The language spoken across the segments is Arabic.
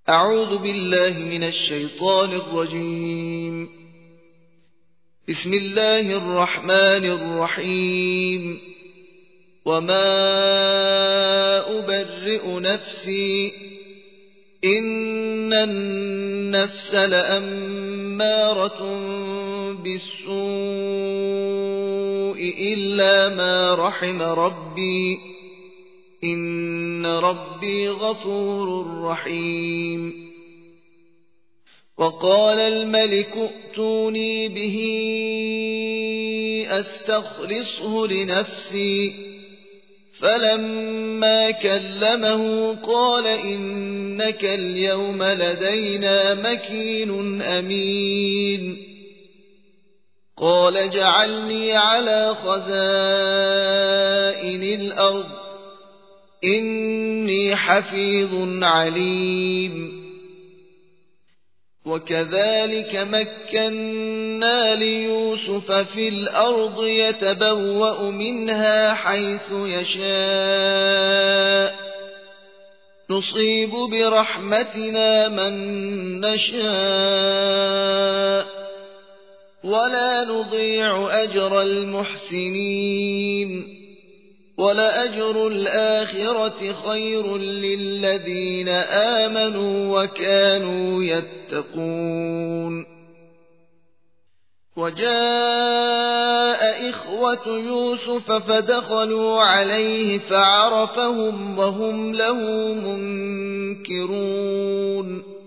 أعوذ بالله من الشيطان الرجيم. بسم الله الرحمن الرحيم. وما أبرئ نفسي إن النفس لأمارة بالسوء إلا ما رحم ربي إن ربي غفور رحيم. وقال الملك ائتوني به أستخلصه لنفسي فلما كلمه قال إنك اليوم لدينا مكين أمين. قال اجعلني على خزائن الأرض إني حفيظ عليم. وكذلك مكنا ليوسف في الأرض يتبوأ منها حيث يشاء نصيب برحمتنا من نشاء ولا نضيع أجر المحسنين ولأجر الآخرة خير للذين آمنوا وكانوا يتقون. وجاء إخوة يوسف فدخلوا عليه فعرفهم وهم له منكرون.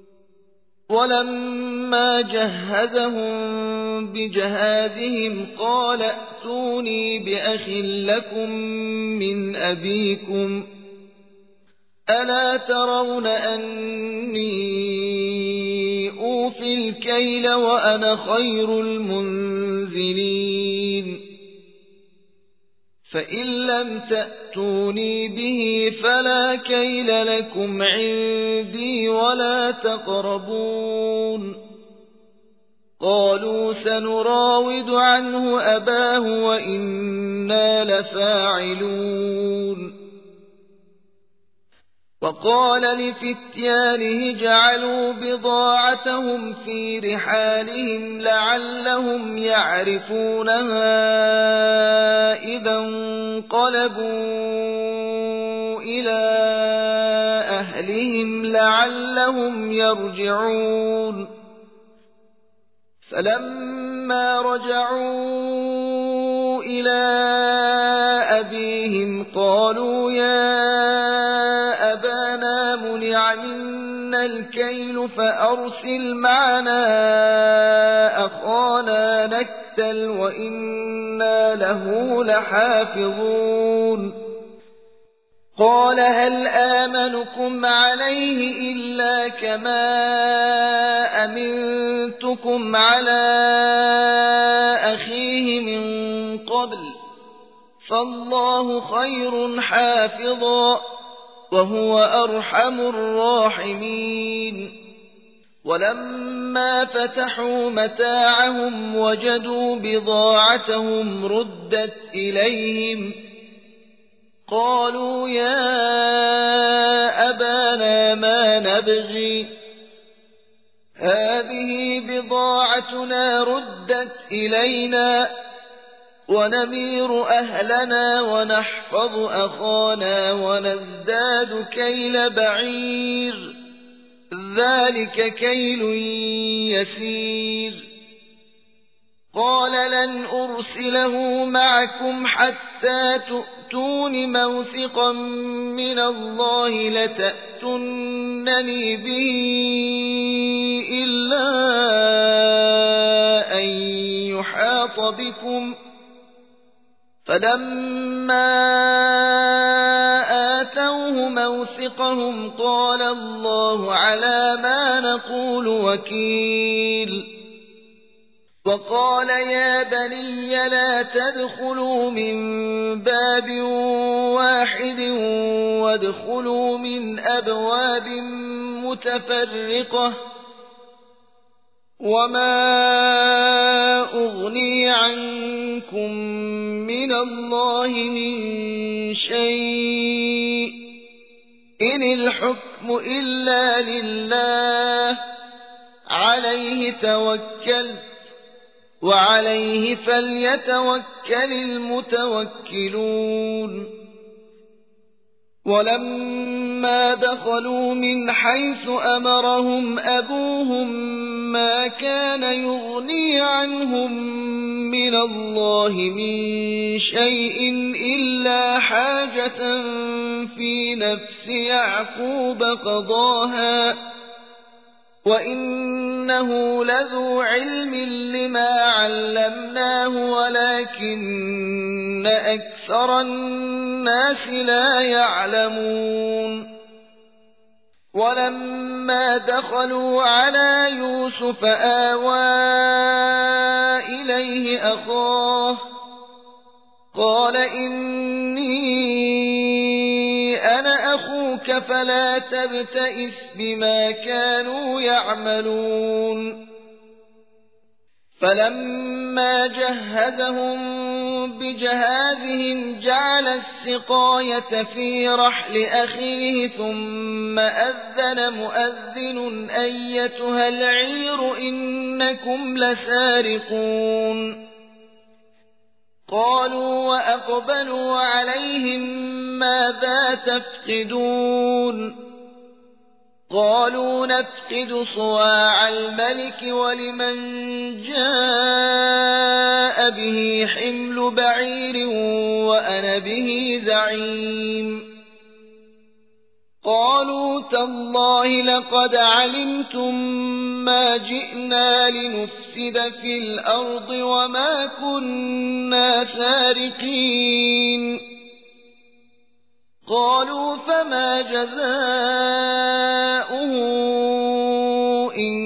ولما جهزهم بجهازهم قال ائتوني بأخ لكم من أبيكم ألا ترون أني أوفي الكيل وأنا خير المنزلين فإن لم تأتوني به فلا كيل لكم عندي ولا تقربون. قالوا سنراود عنه أباه وإنا لفاعلون. وقال لفتيانه اجعلوا بضاعتهم في رحالهم لعلهم يعرفونها إذا انقلبوا إلى أهلهم لعلهم يرجعون. فلما رجعوا إلى أبيهم قالوا يا أبانا منع منا الكيل فأرسل معنا أخانا نكتل وإنا له لحافظون. قال هل آمنكم عليه إلا كما أمنتكم على أخيه من قبل فالله خير حافظا وهو أرحم الراحمين. ولما فتحوا متاعهم وجدوا بضاعتهم ردت إليهم قالوا يا أبانا ما نبغي هذه بضاعتنا ردت إلينا ونمير أهلنا ونحفظ أخانا ونزداد كيل بعير ذلك كيل يسير. قال لن أرسله معكم حتى تؤتون موثقا من الله لتأتونني به إلا أن يحاط بكم. فلما آتوه موثقهم قال الله على ما نقول وكيل. وقال يا بني لا تدخلوا من باب واحد وادخلوا من أبواب متفرقة وما أغني عنكم من الله من شيء إن الحكم الحكم إلا لله عليه توكلت وعليه فليتوكل المتوكلون ولما دخلوا من حيث أمرهم أبوهم ما كان يغني عنهم من الله من شيء إلا حاجة في نفس يعقوب قضاها وإنه لذو علم لما علمناه ولكن أكثر الناس لا يعلمون ولما دخلوا على يوسف آوى إليه أخاه قال إني أنا أخوك فلا تبتئس بما كانوا يعملون فلما جهزهم بجهازهم جعل السقاية في رحل أخيه ثم أذن مؤذن أيتها العير إنكم لسارقون قالوا وأقبلوا عليهم ماذا تفقدون قالوا نفقد صواع الملك ولمن جاء به حمل بعير وأنا به زعيم قالوا تالله لقد علمتم ما جئنا لنفسد في الأرض وما كنا سارقين قالوا فما جزاؤه إن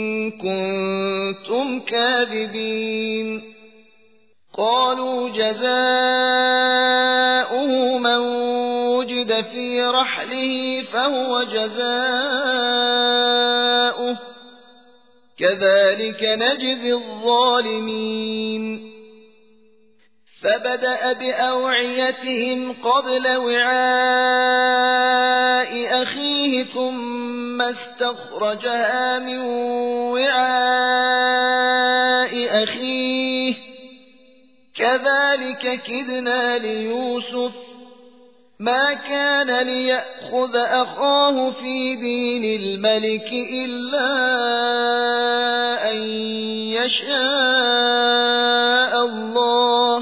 كنتم كاذبين قالوا جزاؤه من وجد في رحله فهو جزاؤه كذلك نجزي الظالمين فبدأ بأوعيتهم قبل وعاء أخيه ثم استخرجها من وعاء أخيه كذلك كدنا ليوسف ما كان ليأخذ أخاه في دين الملك إلا أن يشاء الله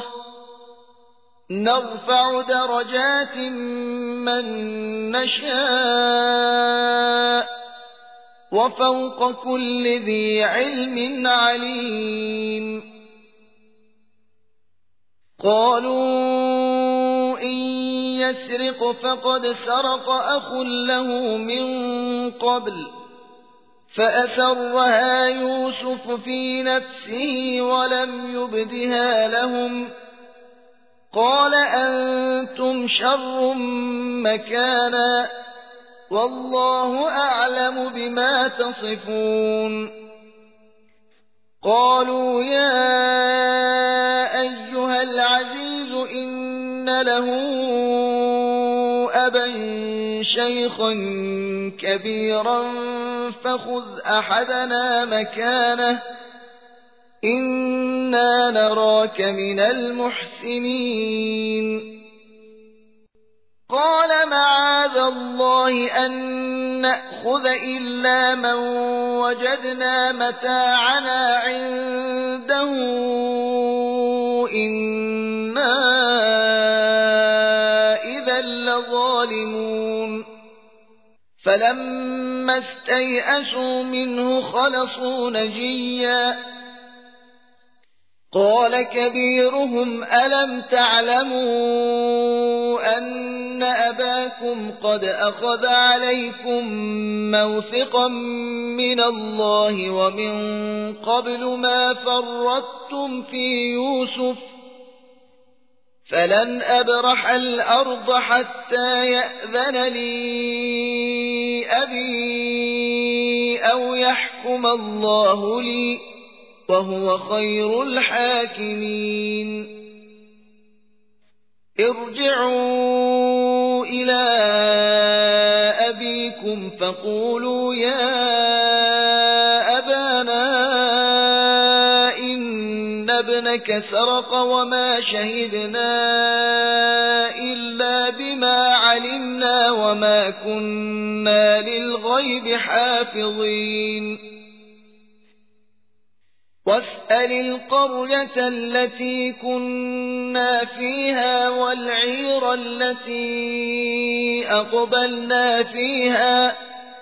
نرفع درجات من نشاء وفوق كل ذي علم عليم قالوا إن يسرق فقد سرق أخ له من قبل فأسرها يوسف في نفسه ولم يبدها لهم قال أنتم شر مكانا والله أعلم بما تصفون قالوا يا أيها العزيز إن له أبا شيخا كبيرا فخذ أحدنا مكانه إنا نراك من المحسنين قال معاذ الله أن نأخذ إلا من وجدنا متاعنا عنده إنا إذا لظالمون فلما استيئسوا منه خلصوا نجيا قال كبيرهم ألم تعلموا أن أباكم قد أخذ عليكم موثقا من الله ومن قبل ما فرطتم في يوسف فلن أبرح الأرض حتى يأذن لي أبي أو يحكم الله لي وهو خير الحاكمين ارجعوا إلى أبيكم فقولوا يا أبانا إن ابنك سرق وما شهدنا إلا بما علمنا وما كنا للغيب حافظين واسأل القرية التي كنا فيها والعير التي أقبلنا فيها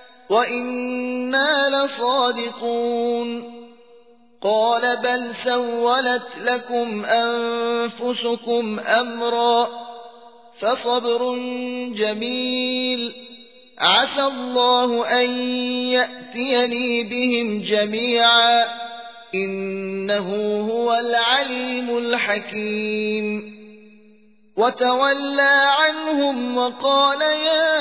وإنا لصادقون قال بل سولت لكم أنفسكم أمرا فصبر جميل عسى الله أن يأتيني بهم جميعا إنه هو العليم الحكيم وتولى عنهم وقال يا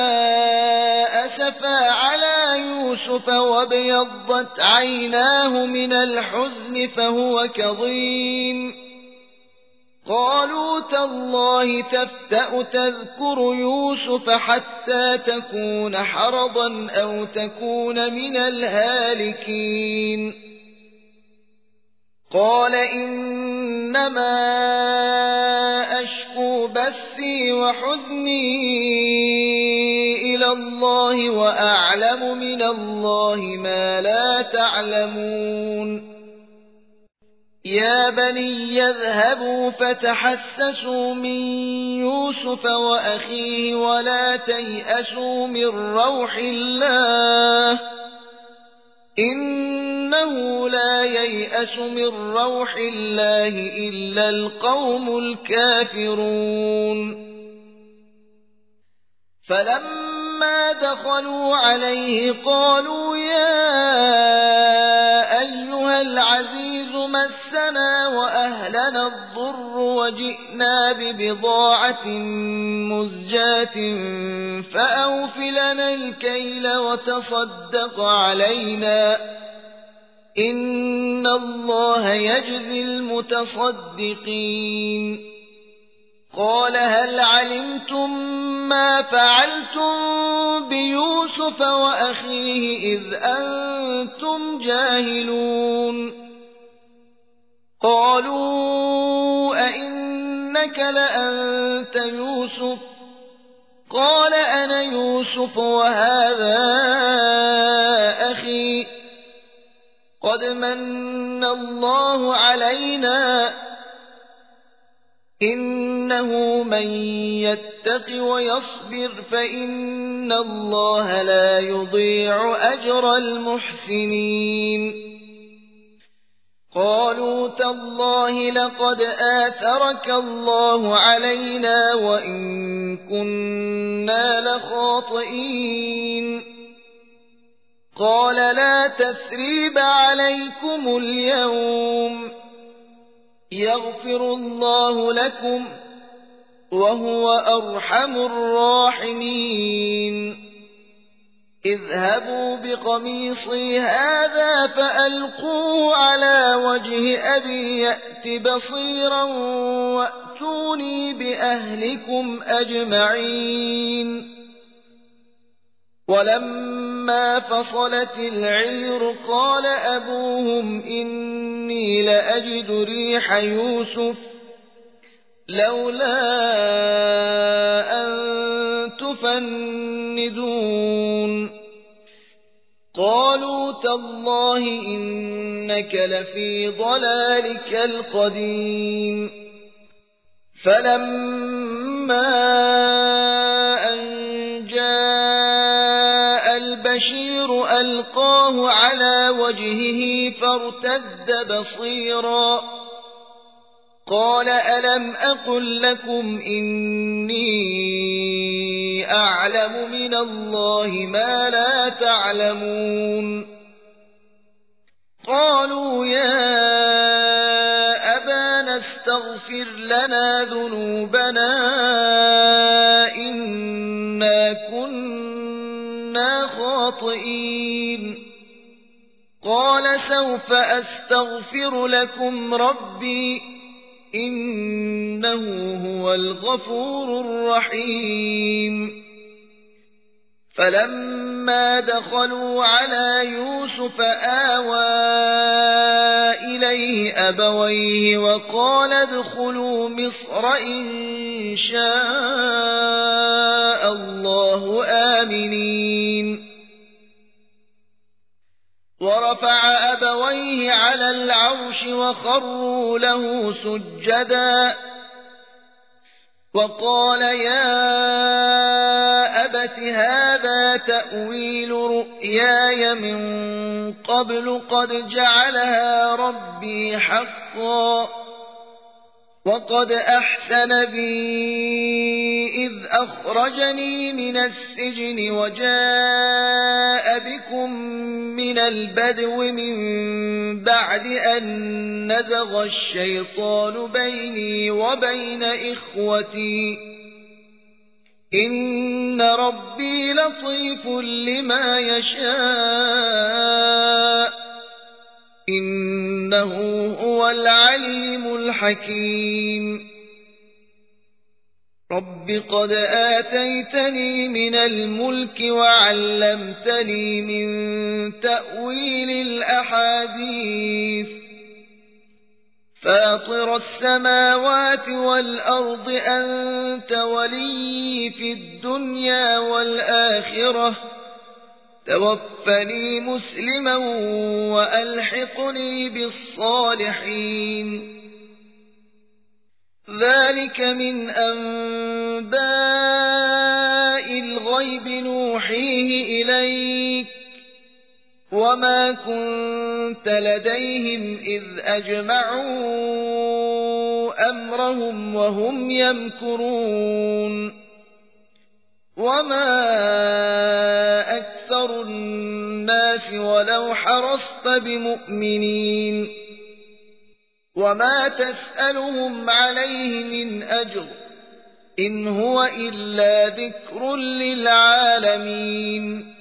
أسفا على يوسف وابيضت عيناه من الحزن فهو كظيم قالوا تالله تفتأ تذكر يوسف حتى تكون حرضا أو تكون من الهالكين قال إنما أشكو بثي وحزني إلى الله وأعلم من الله ما لا تعلمون يا بني يذهبوا فتحسسوا من يوسف وأخيه ولا تيأسوا من روح الله إنه لا ييأس من روح الله إلا القوم الكافرون فلما دخلوا عليه قالوا يا أيها العزيز مسنا وأهلنا الضر وجئنا ببضاعة مزجاة فأوف لنا الكيل وتصدق علينا إن الله يجزي المتصدقين قال هل علمتم ما فعلتم بيوسف وأخيه إذ أنتم جاهلون قالوا أئنك لأنت يوسف قال أنا يوسف وهذا أخي قد من الله علينا إنه من يتق ويصبر فإن الله لا يضيع أجر المحسنين قالوا تالله لقد آثرك الله علينا وإن كنا لخاطئين قال لا تثريب عليكم اليوم يغفر الله لكم وهو أرحم الراحمين اذهبوا بقميصي هذا فألقوه على وجه أبي يأت بصيرا وأتوني بأهلكم أجمعين ولما فصلت العير قال أبوهم إني لأجد ريح يوسف لولا أن تفندون قالوا تالله إنك لفي ضلالك القديم فلما أن جاء البشير ألقاه على وجهه فارتد بصيرا قال ألم أقل لكم إني أعلم من الله ما لا تعلمون قالوا يا أبانا استغفر لنا ذنوبنا إنا كنا خاطئين قال سوف أستغفر لكم ربي إنه هو الغفور الرحيم فلما دخلوا على يوسف آوى إليه أبويه وقال ادخلوا مصر إن شاء الله آمنين ورفع أبويه على العرش وخروا له سجدا وقال يا أبت هذا تأويل رؤياي من قبل قد جعلها ربي حقا وقد أحسن بي إذ أخرجني من السجن وجاء بكم من البدو من بعد أن نزغ الشيطان بيني وبين إخوتي إن ربي لطيف لما يشاء إنه هو العليم الحكيم رب قد آتيتني من الملك وعلمتني من تأويل الأحاديث فاطر السماوات والأرض أنت ولي في الدنيا والآخرة توفني مسلما وألحقني بالصالحين ذلك من أنباء الغيب نوحيه إليك وما كنت لديهم إذ أجمعوا أمرهم وهم يمكرون وما أكثر الناس ولو حرصت بمؤمنين وما تسألهم عليه من أجر إن هو إلا ذكر للعالمين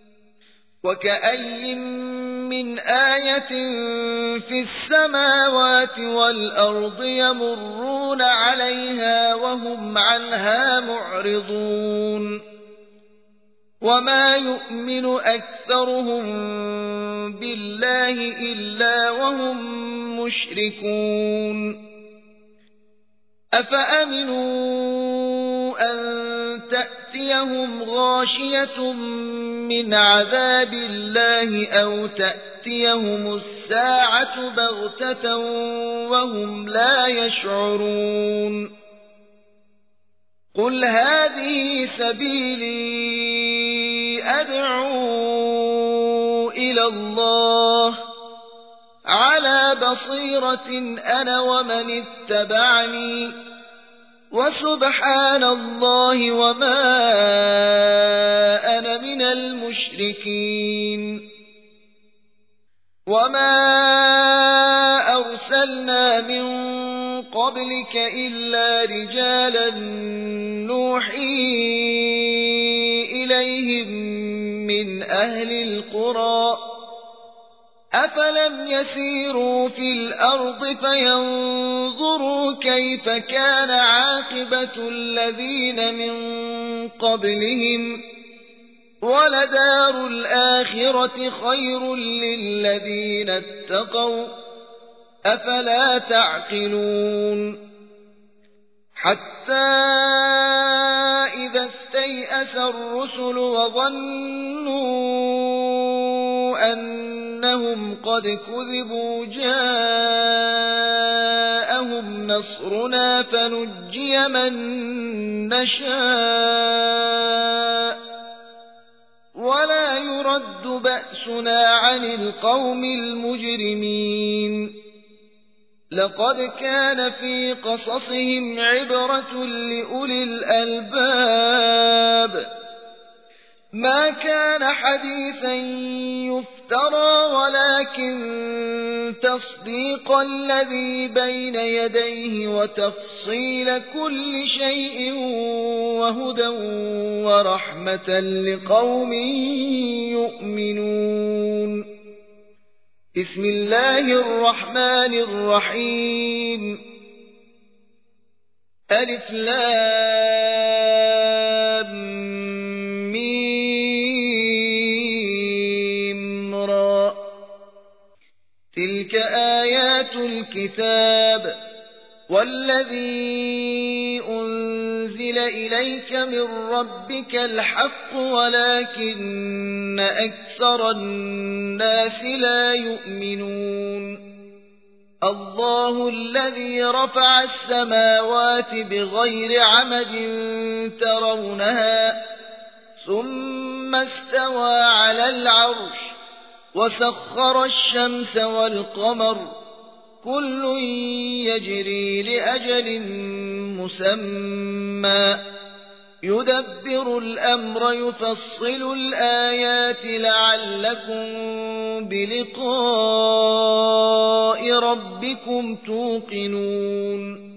وكأي من آية في السماوات والأرض يمرون عليها وهم عنها معرضون وما يؤمن أكثرهم بالله إلا وهم مشركون أفأمنوا أن تأتيهم غاشية من عذاب الله أو تأتيهم الساعة بغتة وهم لا يشعرون قل هذه سبيلي أدعو إلى الله على بصيرة أنا ومن اتبعني وسبحان الله وما أنا من المشركين وما أرسلنا من قبلك إلا رجالا نوحي إليهم من أهل القرى أفلم يسيروا في الأرض فينظروا كيف كان عاقبة الذين من قبلهم ولدار الآخرة خير للذين اتقوا أفلا تعقلون حتى إذا استيأس الرسل وظنوا أنهم قد كذبوا جاءهم نصرنا فنجي من نشاء ولا يرد بأسنا عن القوم المجرمين لقد كان في قصصهم عبرة لأولي الألباب ما كان حديثا يفترى ولكن تصديق الذي بين يديه وتفصيل كل شيء وهدى ورحمة لقوم يؤمنون بسم الله الرحمن الرحيم ألف لام ميم تلك آيات الكتاب والذي أنزل إليك من ربك الحق ولكن أكثر الناس لا يؤمنون الله الذي رفع السماوات بغير عمد ترونها ثم استوى على العرش وسخر الشمس والقمر كل يجري لأجل مسمى يدبر الأمر يفصل الآيات لعلكم بلقاء ربكم توقنون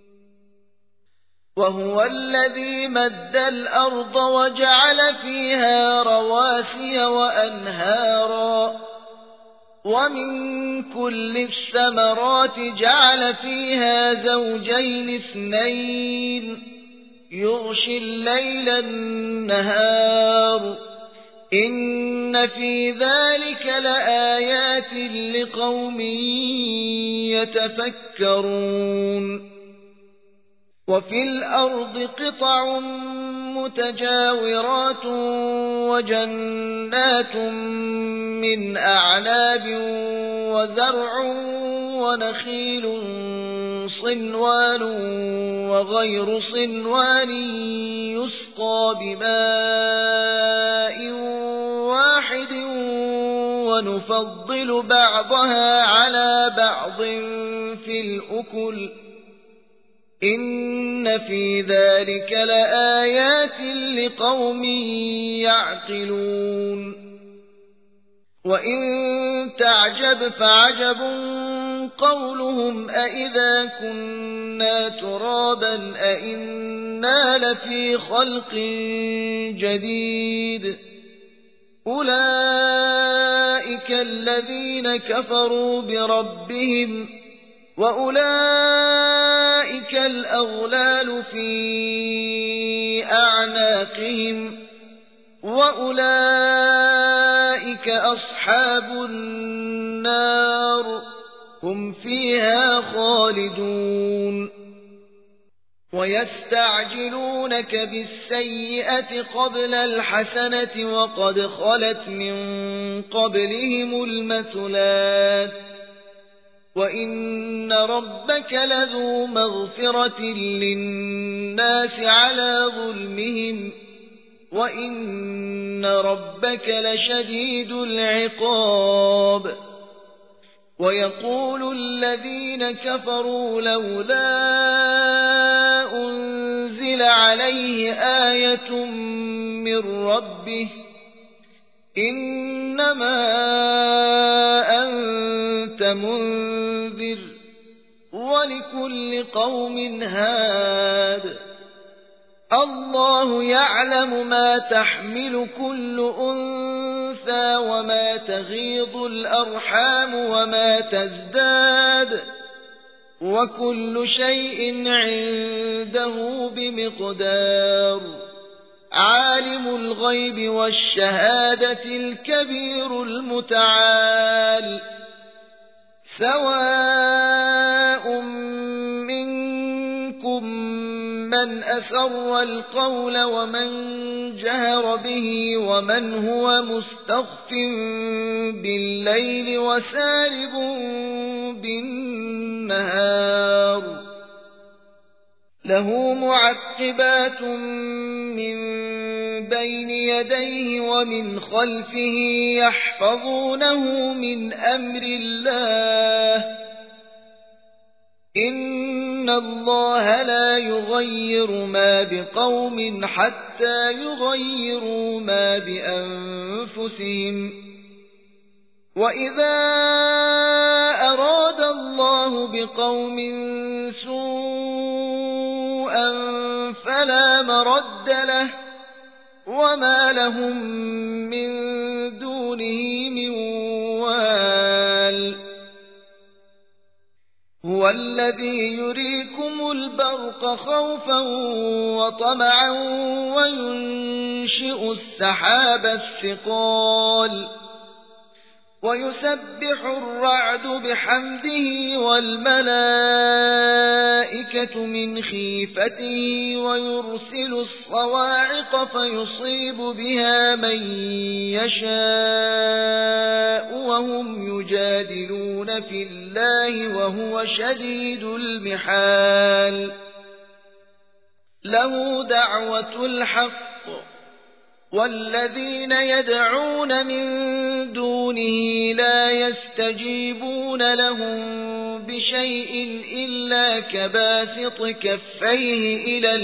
وهو الذي مد الأرض وجعل فيها رواسي وأنهارا ومن كل الثمرات جعل فيها زوجين اثنين يغشي الليل النهار إن في ذلك لآيات لقوم يتفكرون وفي الأرض قطع متجاورات وجنات من أعناب وزرع ونخيل صنوان وغير صنوان يسقى بماء واحد ونفضل بعضها على بعض في الأكل إن في ذلك لآيات لقوم يعقلون وإن تعجب فعجب قولهم أإذا كنا ترابا أإنا لفي خلق جديد أولئك الذين كفروا بربهم وأولئك الأغلال في أعناقهم وأولئك أصحاب النار هم فيها خالدون ويستعجلونك بالسيئة قبل الحسنة وقد خلت من قبلهم المثلات وإن ربك لذو مغفرة للناس على ظلمهم وإن ربك لشديد العقاب ويقول الذين كفروا لولا أنزل عليه آية من ربه إنما أنت منذر ولكل قوم هاد الله يعلم ما تحمل كل أنثى وما تغيض الأرحام وما تزداد وكل شيء عنده بمقدار عالم الغيب والشهادة الكبير المتعال سواء منكم من أسر القول ومن جهر به ومن هو مستخف بالليل وسارب بالنهار له معقبات من بين يديه ومن خلفه يحفظونه من أمر الله إن الله لا يغير ما بقوم حتى يغيروا ما بأنفسهم وإذا أراد الله بقوم سوءا فلا مرد له وما لهم من دونه من وال هو الذي يريكم البرق خوفا وطمعا وينشئ السحاب الثقال ويسبح الرعد بحمده والملائكة من خيفته ويرسل الصواعق فيصيب بها من يشاء وهم يجادلون في الله وهو شديد المحال له دعوة الحق والذين يدعون من دونه لا يستجيبون لهم بشيء إلا كباسط كفيه إلى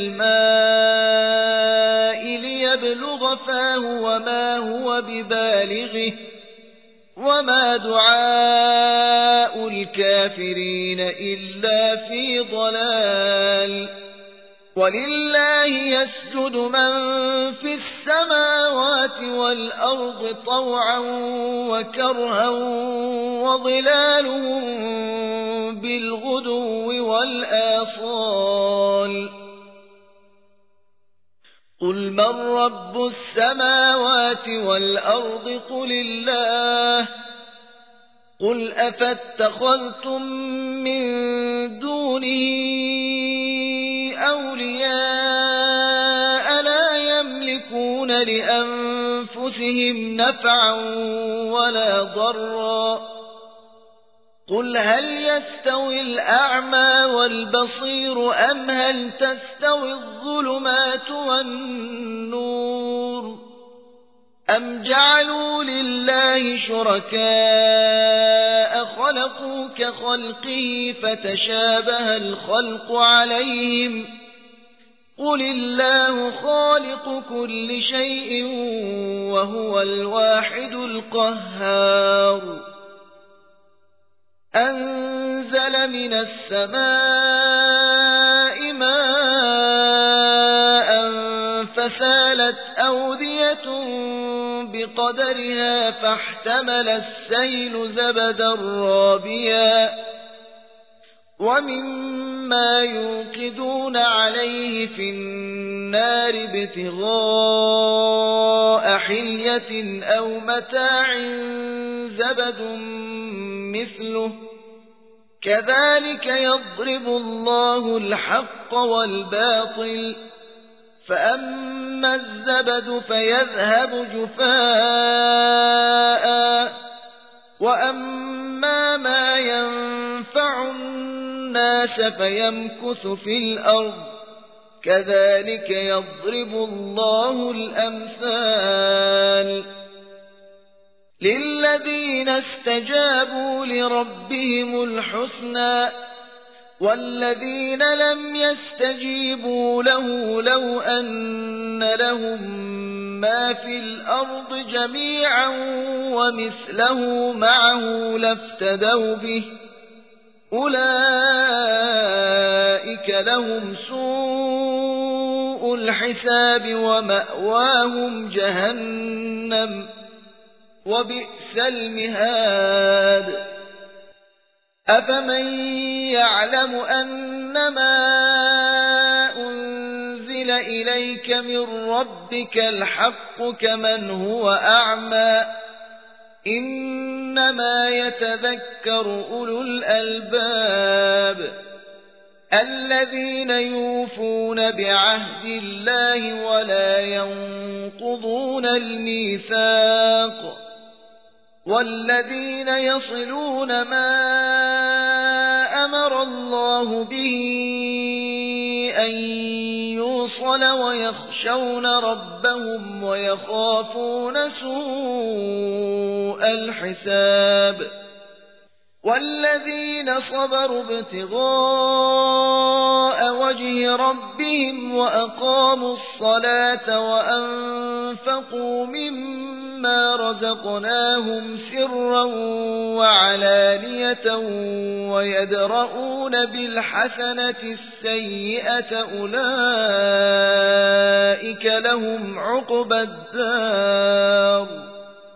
الماء ليبلغ فاه وما هو ببالغه وما دعاء الكافرين إلا في ضلال ولله يسجد من في السماوات والأرض طوعا وكرها وظلالهم بالغدو والآصال قل من رب السماوات والأرض قل الله قل أفاتخذتم من دونه أولياء لا يملكون لأنفسهم نفعا ولا ضرا قل هل يستوي الأعمى والبصير أم هل تستوي الظلمات والنور أم جعلوا لله شركاء خلقوا كخلقه فتشابه الخلق عليهم قل الله خالق كل شيء وهو الواحد القهار أنزل من السماء ماء فسالت أودية بقدرها فاحتمل السيل زبدا رابيا ومما يوقدون عليه في النار ابتغاء حلية أو متاع زبد مثله كذلك يضرب الله الحق والباطل فأما الزبد فيذهب جفاء وأما ما ينفع الناس فيمكث في الأرض كذلك يضرب الله الأمثال للذين استجابوا لربهم الحسنى والذين لم يستجيبوا له لو أن لهم ما في الأرض جميعا ومثله معه لافتدوا به أولئك لهم سوء الحساب ومأواهم جهنم وبئس المهاد أفمن يعلم أنما أنزل إليك من ربك الحق كمن هو أعمى إنما يتذكر أولو الألباب الذين يوفون بعهد الله ولا ينقضون الميثاق والذين يصلون ما أمر الله به أن يوصل ويخشون ربهم ويخافون سوء الحساب والذين صبروا ابتغاء وجه ربهم وأقاموا الصلاة وأنفقوا مما رزقناهم سرا وعلانية ويدرؤون بالحسنة السيئة أولئك لهم عقبى الدار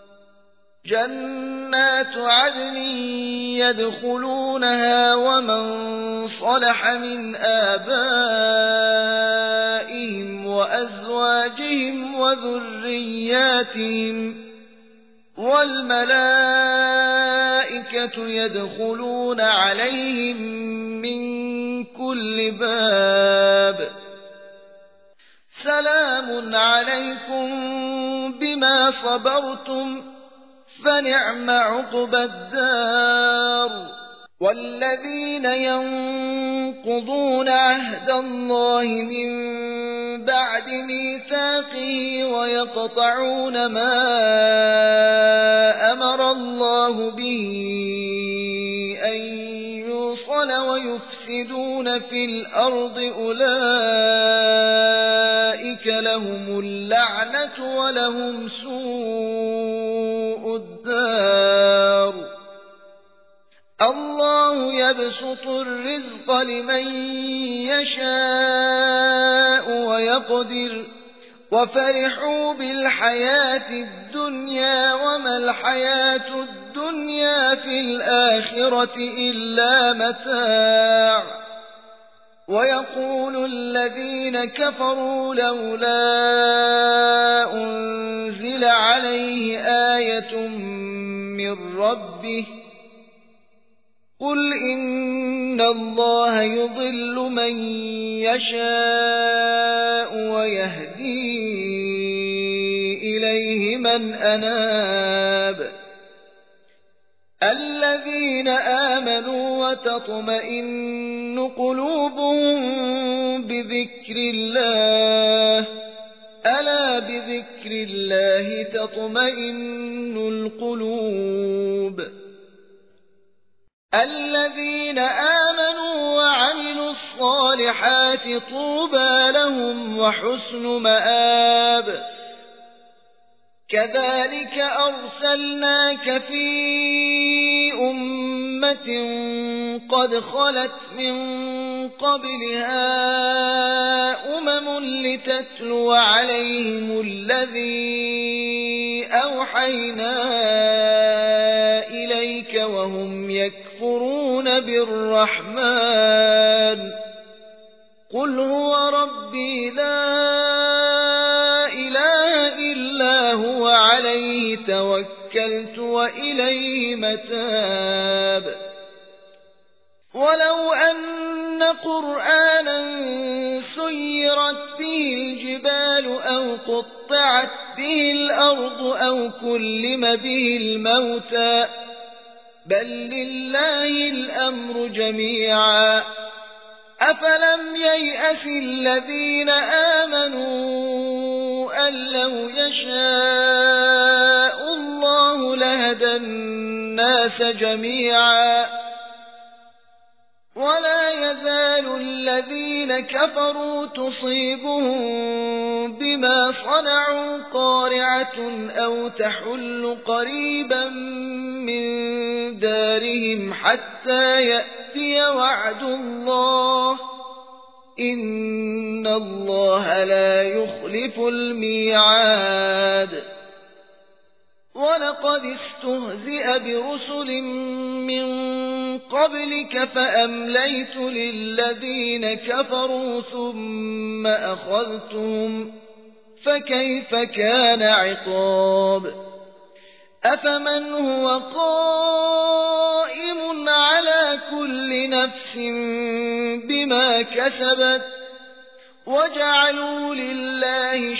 جنات عدن يدخلونها ومن صلح من آبائهم وأزواجهم وذرياتهم والملائكة يدخلون عليهم من كل باب سلام عليكم بما صبرتم فنعم عقبى الدار. والذين ينقضون عهد الله من بعد ميثاقه ويقطعون ما أمر الله به أن يوصل ويفسدون في الأرض أولئك لهم اللعنة ولهم سوء الدار. الله يبسط الرزق لمن يشاء ويقدر وفرحوا بالحياة الدنيا وما الحياة الدنيا في الآخرة إلا متاع. ويقول الذين كفروا لولا أنزل عليه آية من ربه قل إن الله يضل من يشاء ويهدي إليه من أناب. الذين آمنوا وتطمئن قلوبهم بذكر الله ألا بذكر الله تطمئن القلوب. الذين آمنوا وعملوا الصالحات طوبى لهم وحسن مآب. كذلك أرسلناك في أمة قد خلت من قبلها لتتلو عليهم الذي أوحينا إليك وهم يكفرون بالرحمن قل هو ربي لا إله إلا هو عليه توكلت وإليه متاب. ولو أن قرآنا سيرت به الجبال أو قطعت به الأرض أو كلم به الموتى بل لله الأمر جميعا أفلم ييأس الذين آمنوا أن لو يشاء الله لهدى الناس جميعا ولا يزال الذين كفروا تصيبهم بما صنعوا قارعة أو تحل قريبا من دارهم حتى يأتي وعد الله إن الله لا يخلف الميعاد. ولقد استهزئ برسل من قبلك فأمليت للذين كفروا ثم أخذتهم فكيف كان عقاب. أفمن هو قائم على كل نفس بما كسبت وجعلوا لله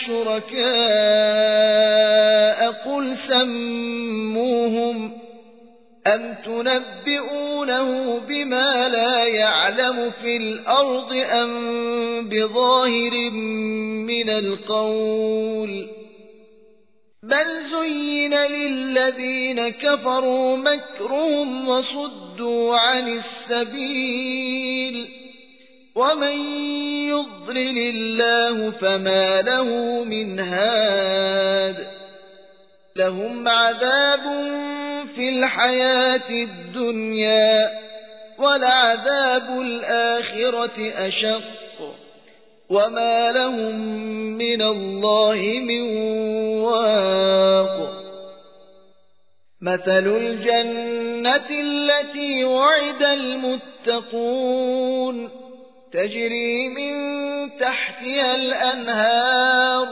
شركاء قل سموهم أم تنبئونه بما لا يعلم في الأرض أم بظاهر من القول بل زين للذين كفروا مكرهم وصدوا عن السبيل ومن يضلل الله فما له من هاد. لهم عذاب في الحياة الدنيا ولعذاب الآخرة أشق وما لهم من الله من واق. مثل الجنة التي وعد المتقون تجري من تحتها الأنهار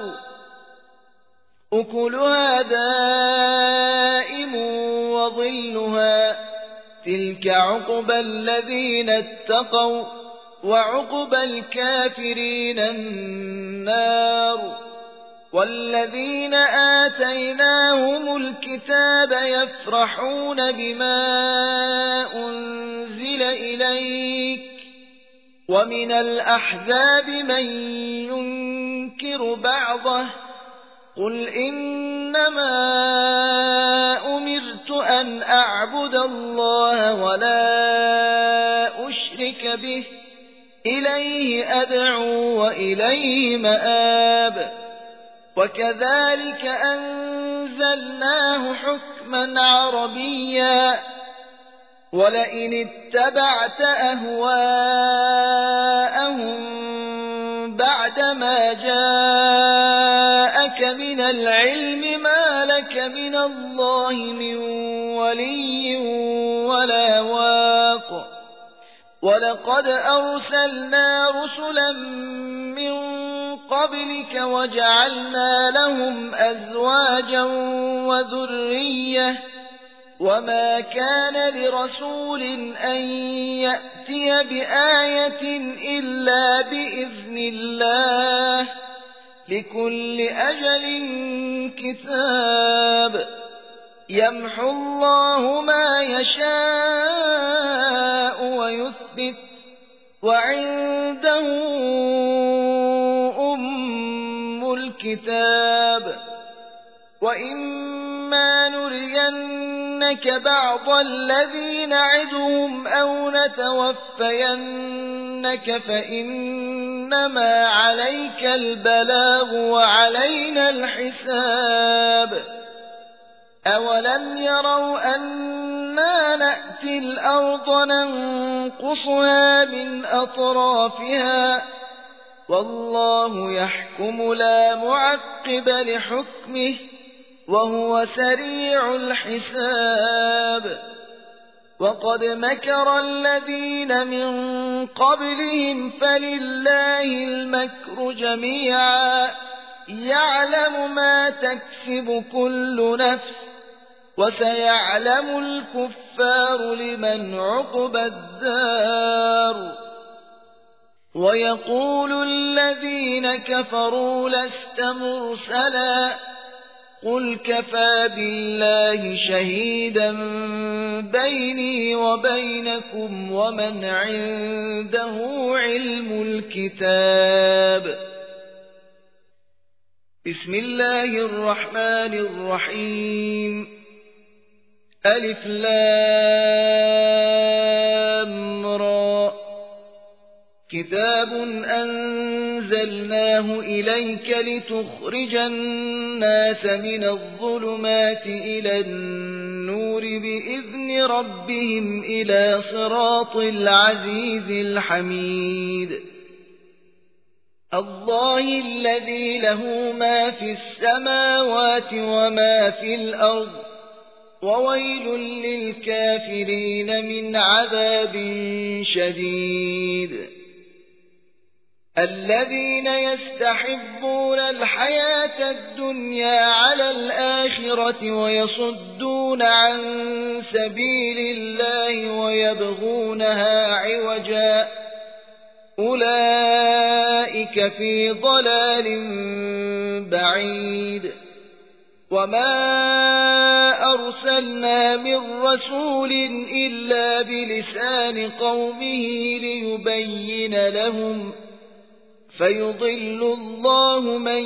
أكلها دائم وظلها تلك عقبى الذين اتقوا وعقبى الكافرين النار. والذين آتيناهم الكتاب يفرحون بما أنزل إليك ومن الأحزاب من ينكر بعضه قل إنما أمرت أن أعبد الله ولا أشرك به إليه أدعو وإليه مآب. وكذلك أنزلناه حكما عربيا ولئن اتبعت أهواءهم بعدما جاءك من العلم ما لك من الله من ولي ولا واق. ولقد أرسلنا رسلا من قبلك وجعلنا لهم أزواجا وذرية وما كان لرسول أن يأتي بآية إلا بإذن الله لكل أجل كتاب. يمحو الله ما يشاء ويثبت وعنده أم الكتاب. وإما نرينك بعض الذي نعدهم أو نتوفينك فإنما عليك البلاغ وعلينا الحساب. أولم يروا أنا نأتي الأرض ننقصها من أطرافها والله يحكم لا معقب لحكمه وهو سريع الحساب. وقد مكر الذين من قبلهم فلله المكر جميعا يعلم ما تكسب كل نفس وسيعلم الكفار لمن عقبى الدار. ويقول الذين كفروا لست مرسلا قل كفى بالله شهيدا بيني وبينكم ومن عنده علم الكتاب. بسم الله الرحمن الرحيم. ألف لام را كتاب أنزلناه إليك لتخرج الناس من الظلمات إلى النور بإذن ربهم إلى صراط العزيز الحميد. الله الذي له ما في السماوات وما في الأرض وويل للكافرين من عذاب شديد. الذين يستحبون الحياة الدنيا على الآخرة ويصدون عن سبيل الله ويبغونها عوجا أولئك في ضلال بعيد. وما أرسلنا من رسول إلا بلسان قومه ليبين لهم فيضل الله من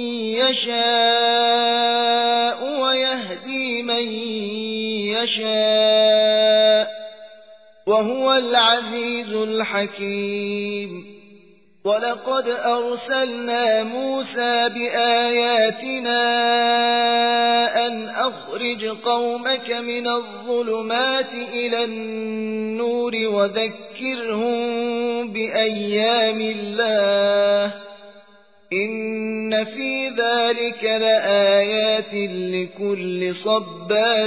يشاء ويهدي من يشاء وهو العزيز الحكيم. ولقد أرسلنا موسى بآياتنا أن أخرج قومك من الظلمات إلى النور وذكرهم بأيام الله إن في ذلك لآيات لكل صبار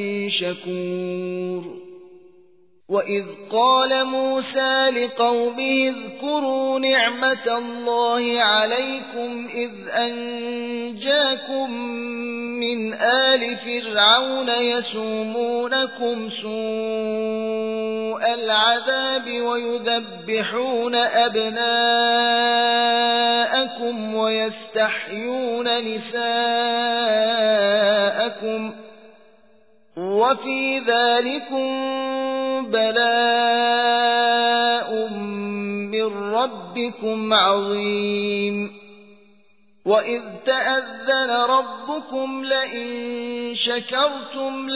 شكور. وإذ قال موسى لقومه اذكروا نعمة الله عليكم إذ أنجاكم من آل فرعون يسومونكم سوء العذاب ويذبحون أبناءكم ويستحيون نساءكم وفي ذلكم بلاء من ربكم عظيم وإذ تأذن ربكم لئن شكرتم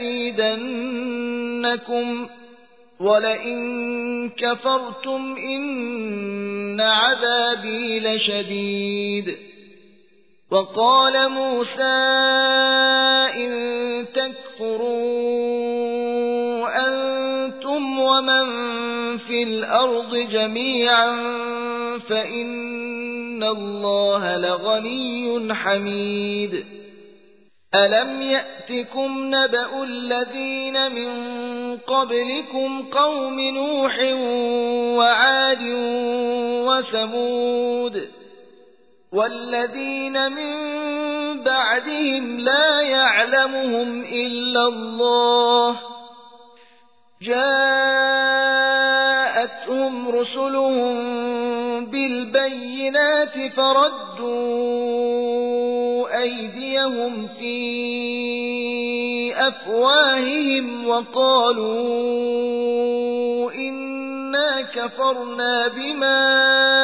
لأزيدنكم ولئن كفرتم إن عذابي لشديد وقال موسى إن تكفروا أنتم ومن في الأرض جميعا فإن الله لغني حميد ألم يأتكم نبأ الذين من قبلكم قوم نوح وعاد وثمود والذين من بعدهم لا يعلمهم إلا الله جاءتهم رسلهم بالبينات فردوا أيديهم في أفواههم وقالوا إنا كفرنا بما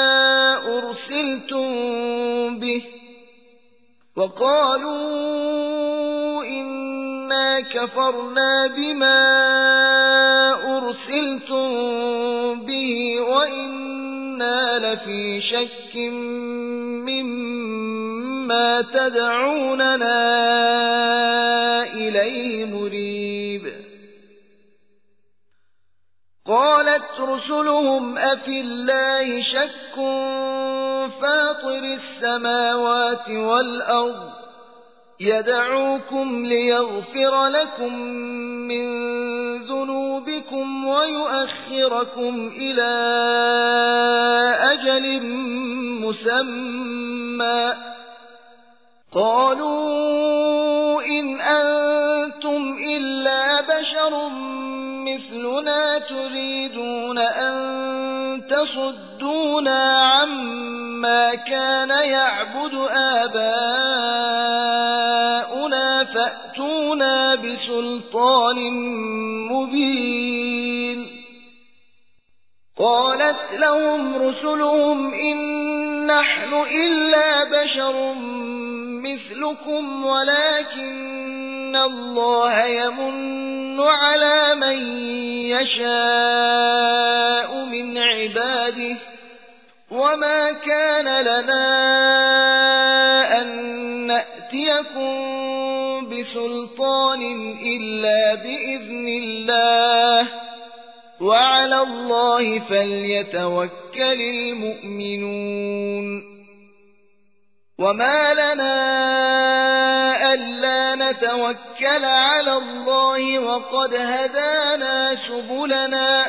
أرسلتم به وإنا لفي شك مما تدعوننا إليه مريب قالت رسلهم أفي الله شك فاطر السماوات والأرض يدعوكم ليغفر لكم من ذنوبكم ويؤخركم إلى أجل مسمى قالوا إن أنتم إلا بشر مثلنا تريدون أن تصدونا عما كان يعبد آباؤنا فأتونا بسلطان مبين قالت لهم رسلهم إن نحن إلا بشر مثلكم ولكن الله يمن على من يشاء من عباده وما كان لنا أن نأتيكم بسلطان إلا بإذن الله وعلى الله فليتوكل المؤمنون وما لنا ألا نتوكل على الله وقد هدانا سبلنا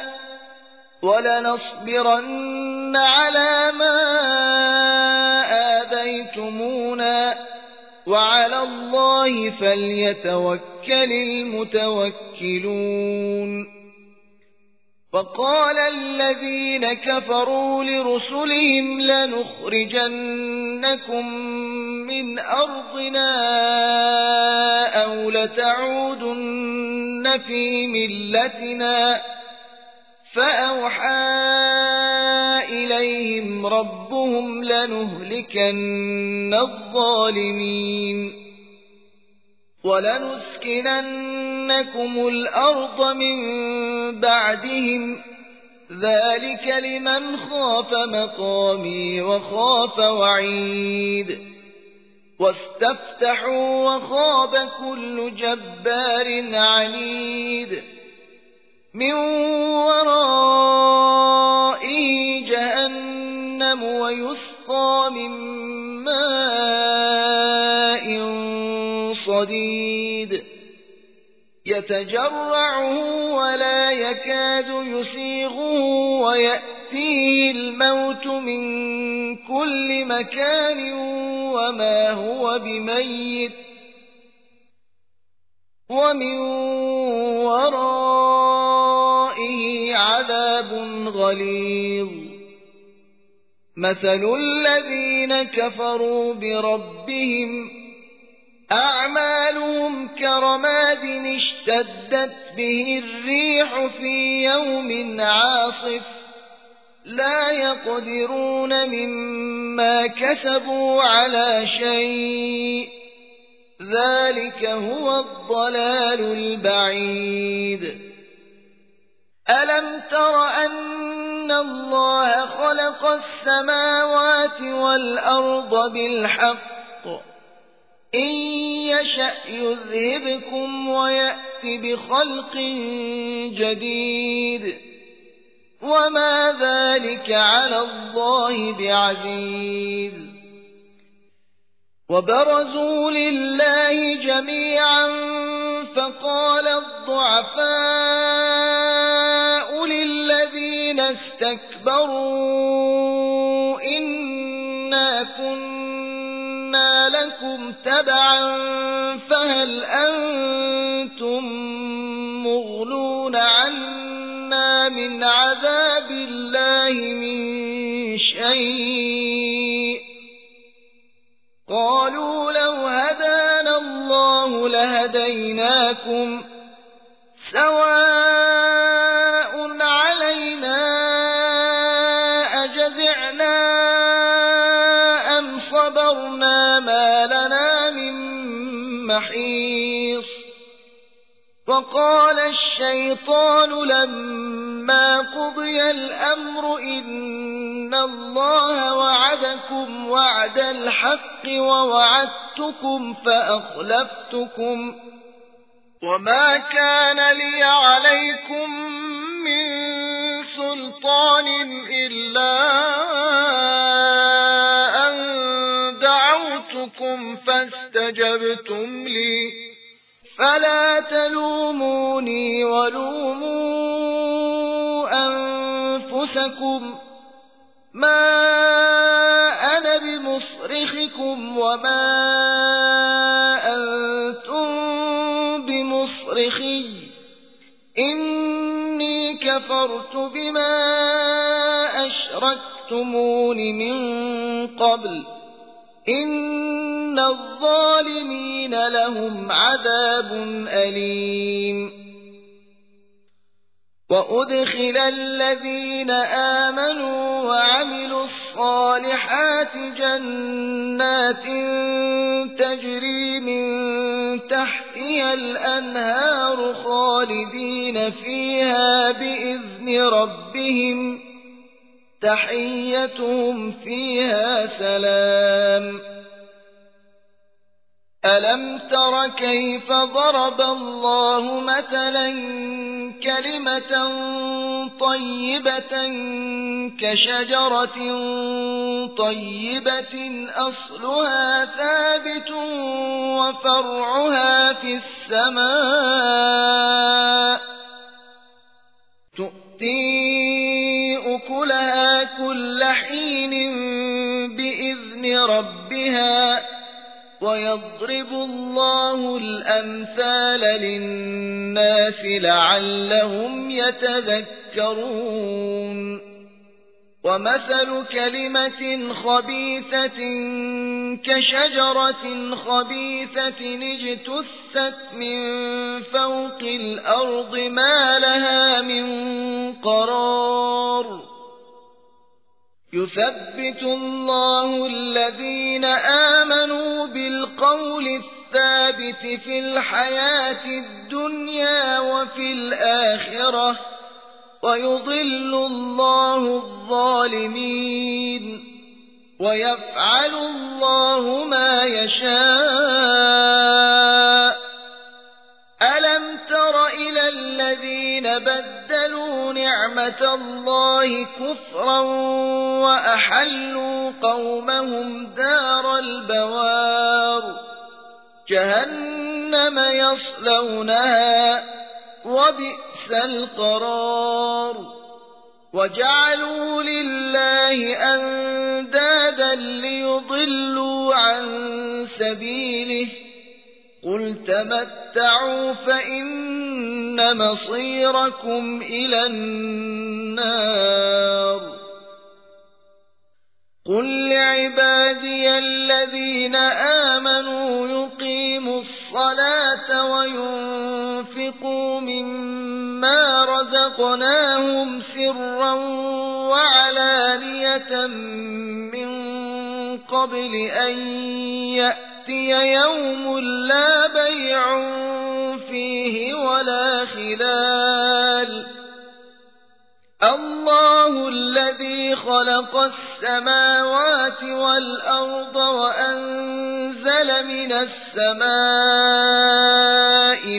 ولنصبرن على ما آذيتمونا وعلى الله فليتوكل المتوكلون وقال الذين كفروا لرسلهم لنخرجنكم من أرضنا أو لتعودن في ملتنا فأوحى إليهم ربهم لنهلكن الظالمين ولنسكننكم الأرض من بعدهم ذلك لمن خاف مقامي وخاف وعيد واستفتحوا وخاب كل جبار عنيد من ورائه جهنم ويسقى من ماء صديد يتجرعه ولا يكاد يسيغه ويأتيه الموت من كل مكان وما هو بميت ومن ورائه عذاب غليظ مثل الذين كفروا بربهم أعمالهم كرماد اشتدت به الريح في يوم عاصف لا يقدرون مما كسبوا على شيء ذلك هو الضلال البعيد ألم تر أن الله خلق السماوات والأرض بالحق إن يشأ يذهبكم ويأت بخلق جديد وما ذلك على الله بعزيز وبرزوا لله جميعا فقال الضعفاء للذين استكبروا إنا كنا لكم تبعا فهل أنتم مغنون عنا من عذاب الله من شيء قالوا لو هدانا الله لهديناكم سواء علينا أجزعنا أم صبرنا ما لنا من محيص وقال الشيطان لما قضي الأمر إن الله وعدكم وعد الحق ووعدتكم فأخلفتكم وما كان لي عليكم من سلطان إلا أن دعوتكم فاستجبتم لي فلا تلوموني ولوموا أنفسكم ما أنا بمصرخكم وما أنتم بمصرخي إني كفرت بما أشركتمون من قبل إن الظالمين لهم عذاب أليم وأدخل الذين آمنوا وعملوا الصالحات جنات تجري من تحتها الأنهار خالدين فيها بإذن ربهم تحيتهم فيها سلام ألم تر كيف ضرب الله مثلا كلمة طيبة كشجرة طيبة أصلها ثابت وفرعها في السماء تؤتي أكلها كل حين بإذن ربها ويضرب الله الأمثال للناس لعلهم يتذكرون ومثل كلمة خبيثة كشجرة خبيثة اجتثت من فوق الأرض ما لها من قرار يثبت الله الذين آمنوا بالقول الثابت في الحياة الدنيا وفي الآخرة ويضل الله الظالمين ويفعل الله ما يشاء ألم تر إلى الذين بدلوا نعمة الله كفرا وأحلوا قومهم دار البوار جهنم يصلونها وبئس القرار وجعلوا لله أندادا ليضلوا عن سبيله قل تمتعوا فإن مصيركم إلى النار قل لعبادي الذين آمنوا يقيموا الصلاة وينفقوا مما رزقناهم سرا وعلانية من قبل أن يأتي يوم لا بيع فيه ولا خلال الله الذي خلق السماوات والأرض وأنزل من السماء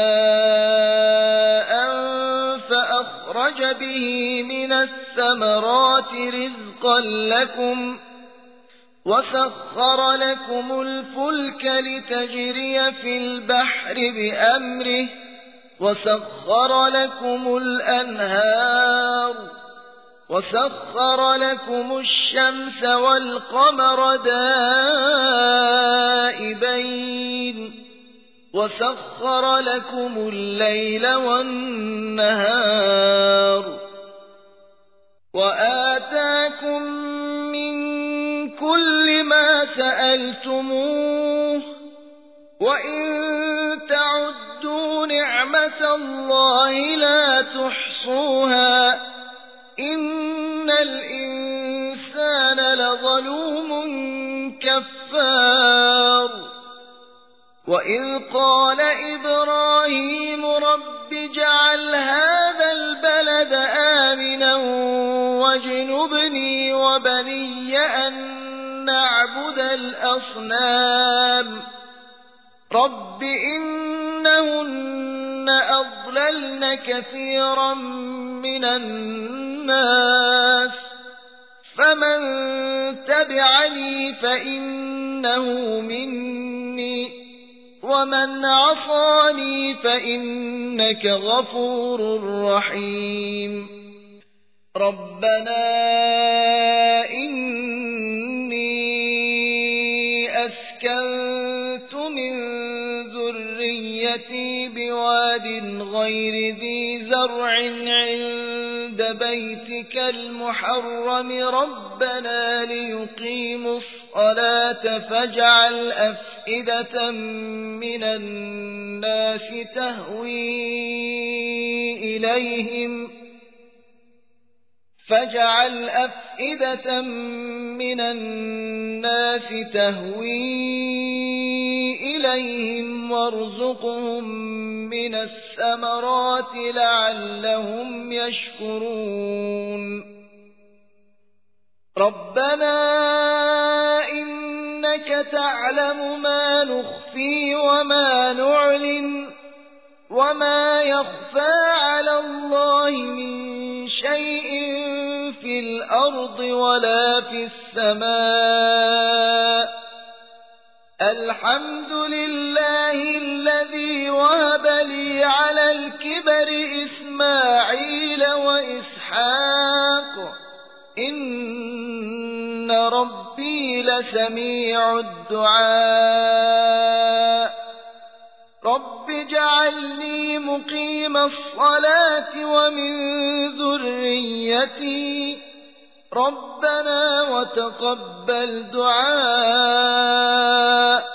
ماء فأخرج به من الثمرات رزقا لكم وسخر لكم الفلك لتجري في البحر بأمره وسخر لكم الأنهار وسخر لكم الشمس والقمر دائبين وسخر لكم الليل والنهار وآتاكم من كل ما سألتموه وإن تعدوا نعمة الله لا تحصوها إن الإنسان لظلوم كفار وإذ قال إبراهيم رب اجعل هذا البلد آمنا واجنبني وبني أن نعبد الأصنام رب إنهن أضللن كثيرا من الناس فمن تبعني فإنه مني ومن عصاني فإنك غفور رحيم ربنا إني أسكنت من ذريتي بواد غير ذي زرع عند بيتك المحرم ربنا ليقيموا الصلاة فاجعل أفئدة من الناس تهوي إليهم وارزقهم من الثمرات لعلهم يشكرون ربنا إنك تعلم ما نخفي وما نعلن وما يخفى على الله من شيء في الأرض ولا في السماء الحمد لله الذي وهب لي على الكبر إسماعيل وإسحاق إن ربي لسميع الدعاء رب اجعلني مقيم الصلاة ومن ذريتي ربنا وتقبل دعاء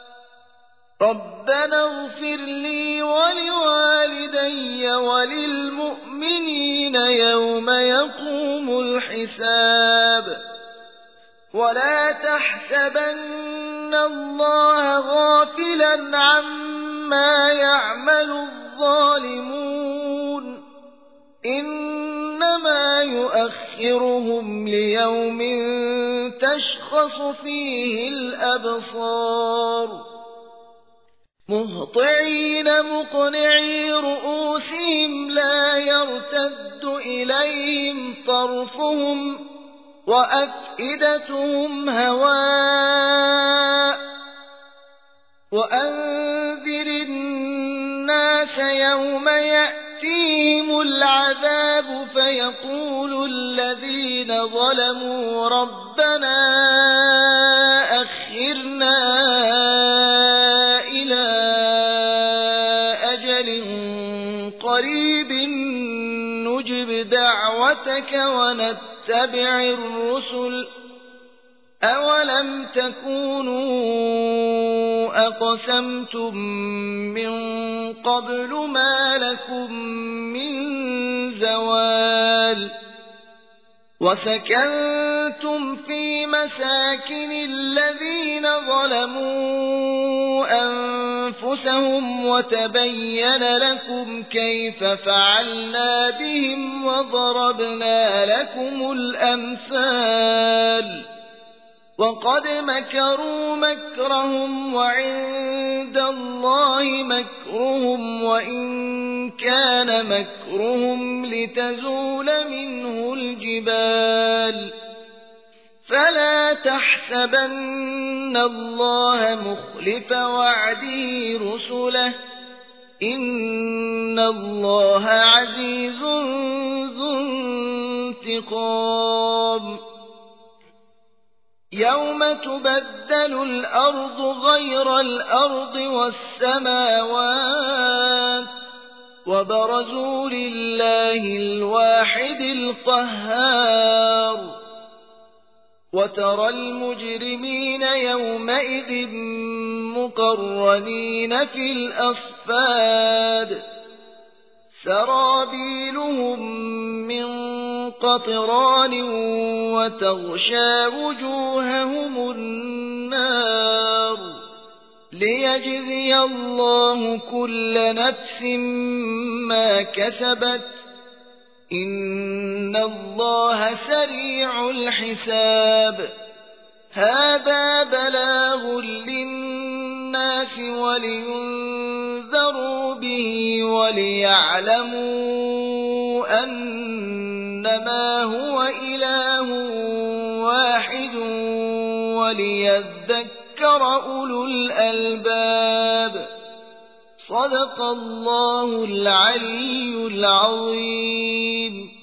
ربنا اغفر لي ولوالدي وللمؤمنين يوم يقوم الحساب ولا تحسبن الله غافلا عما يعمل الظالمون إنما يؤخرهم ليوم تشخص فيه الأبصار مهطعين مقنعي رؤوسهم لا يرتد إليهم طرفهم وأفئدتهم هواء وأنذر الناس يوم يأتيهم العذاب فيقول الذين ظلموا ربنا أخرنا إلى قريب نجب دعوتك ونتبع الرسل أولم تكونوا أقسمتم من قبل ما لكم من زوال وسكنتم في مساكن الذين ظلموا أنفسهم وتبين لكم كيف فعلنا بهم وضربنا لكم الأمثال وقد مكروا مكرهم وعند الله مكرهم وإن كان مكرهم لتزول منه الجبال فلا تحسبن الله مخلف وعده رسله إن الله عزيز ذو انتقام يوم تبدل الأرض غير الأرض والسماوات وبرزوا لله الواحد القهار وترى المجرمين يومئذ مقرنين في الأصفاد سرابيلهم من قطران وتغشى وجوههم النار ليجزي الله كل نفس ما كسبت إن الله سريع الحساب هذا بلاغ للناس ولينذروا به وليعلموا أنما هو إله واحد وليذكر أولو الألباب صدق الله العلي العظيم.